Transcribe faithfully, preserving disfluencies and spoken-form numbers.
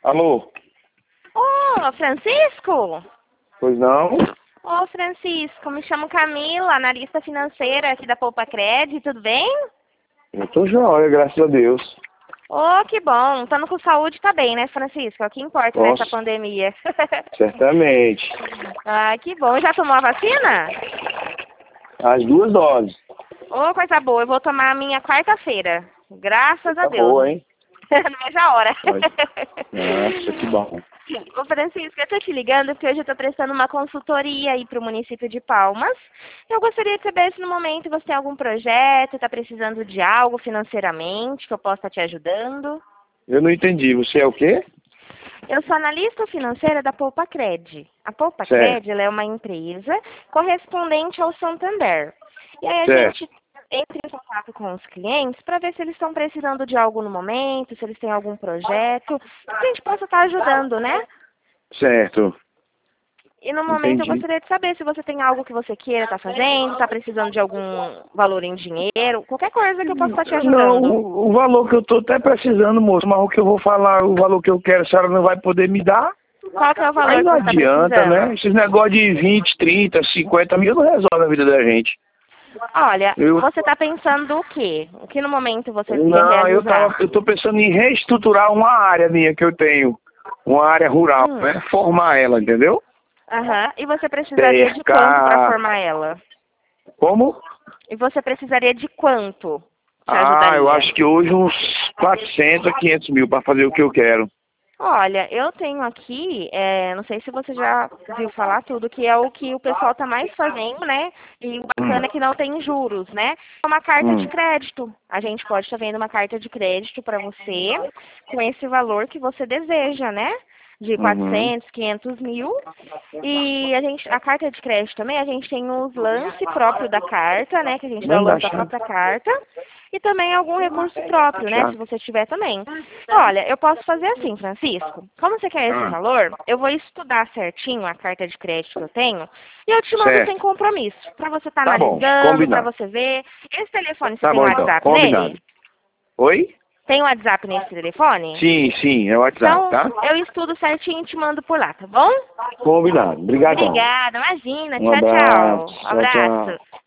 Alô? Ô, Francisco? Pois não? Ô, Francisco, me chamo Camila, analista financeira aqui da Poupa Cred, tudo bem? Eu tô joia, graças a Deus. Ô, que bom. Estamos com saúde, tá bem, né, Francisco? É o que importa Nossa. nessa pandemia. Certamente. Ah, que bom. Já tomou a vacina? As duas doses. Ô, coisa boa. Eu vou tomar a minha quarta-feira. Graças a Tá Deus. boa, hein? Não vejo a hora. Nossa, que bom. Ô, Francisco, eu tô te ligando porque hoje eu tô prestando uma consultoria aí pro município de Palmas. Eu gostaria de saber se no momento você tem algum projeto, tá precisando de algo financeiramente, que eu possa estar te ajudando. Eu não entendi. Você é o quê? Eu sou analista financeira da Poupa Cred. A Poupa Certo. Cred ela é uma empresa correspondente ao Santander. E aí a Certo. gente entra em contato com os clientes para ver se eles estão precisando de algo no momento, se eles têm algum projeto, que a gente possa estar ajudando, né? Certo. E no momento eu Entendi. gostaria de saber se você tem algo que você queira estar fazendo, está precisando de algum valor em dinheiro, qualquer coisa que eu possa estar te Não, ajudando. o, o valor que eu tô até precisando, moço, mas o que eu vou falar, o valor que eu quero, a senhora não vai poder me dar? Qual que é o valor Aí que não você está adianta, precisando? né? Esses negócios de vinte, trinta, cinquenta mil não resolve a vida da gente. Olha, Eu, você está pensando o quê? O que no momento você quer não, eu realizar? tava, eu tô pensando em reestruturar uma área minha que eu tenho, uma área rural, Hum. né? Formar ela, entendeu? Aham. E você precisaria de quanto para formar ela? Como? E você precisaria de quanto? Te Ah, eu ajudaria? acho que hoje uns quatrocentos a quinhentos mil para fazer o que eu quero. Olha, eu tenho aqui, é, não sei se você já viu falar tudo, que é o que o pessoal está mais fazendo, né? E o Hum, bacana é que não tem juros, né? É uma carta de hum, crédito. A gente pode estar vendo uma carta de crédito para você com esse valor que você deseja, né? De uhum. quatrocentos, quinhentos mil. E a gente, a carta de crédito também, a gente tem os lances próprios da carta, né? Que a gente dá o Manda a lance da chave. própria carta. E também algum recurso próprio, né? Se Chave. você tiver também. Olha, eu posso fazer assim, Francisco. Como você quer esse Ah, valor, eu vou estudar certinho a carta de crédito que eu tenho e eu te mando sem certo. compromisso. Para você estar Tá bom, analisando, para combinado. você ver. Esse telefone, você Tá tem bom então, WhatsApp combinado. nele? Oi? Tem WhatsApp nesse telefone? Sim, sim, é o WhatsApp, Então, tá? eu estudo certinho e te mando por lá, tá bom? Combinado. Obrigadão. Obrigada, imagina. Um Tchau, abraço. tchau. Tchau, tchau. Abraço.